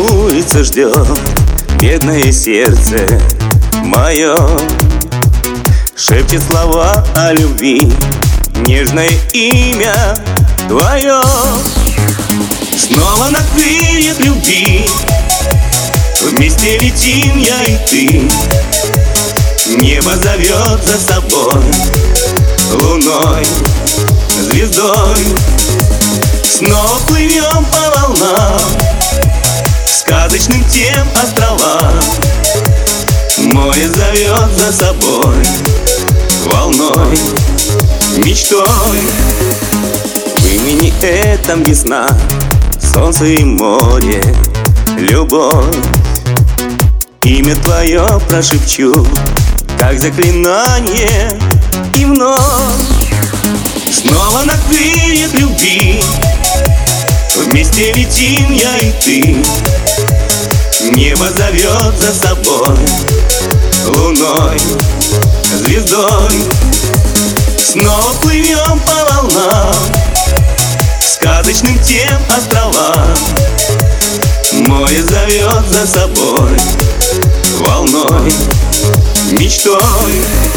волнуется, ждет бедное сердце мое. Шепчет слова о любви, нежное имя твое. Снова на крыльях любви вместе летим я и ты. Небо зовет за собой луной, звездой. Снова плывем по волнам, сказочным тем островам. Море зовет за собой волной, мечтой. В имени этом весна, солнце и море, любовь. Имя твое прошепчу, как заклинание, и вновь. Снова на крыльях любви вместе летим я и ты. Небо зовет за собой луной, звездой. Снова плывем по волнам, сказочным тем островам. Море зовет за собой волной, мечтой.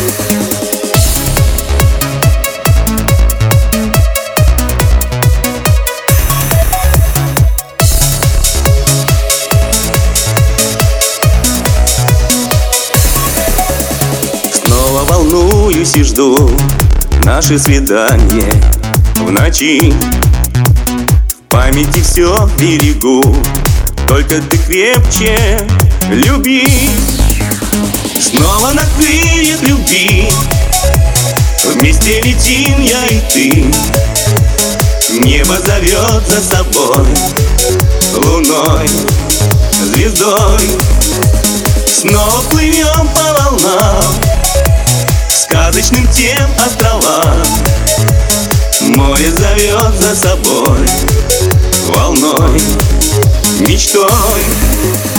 Снова волнуюсь и жду наше свидание в ночи. В памяти все берегу, только ты крепче люби. Снова на крыльях любви вместе летим я и ты. Небо зовет за собой луной, звездой. Снова плывем по волнам, сказочным тем островам. Море зовет за собой волной, мечтой.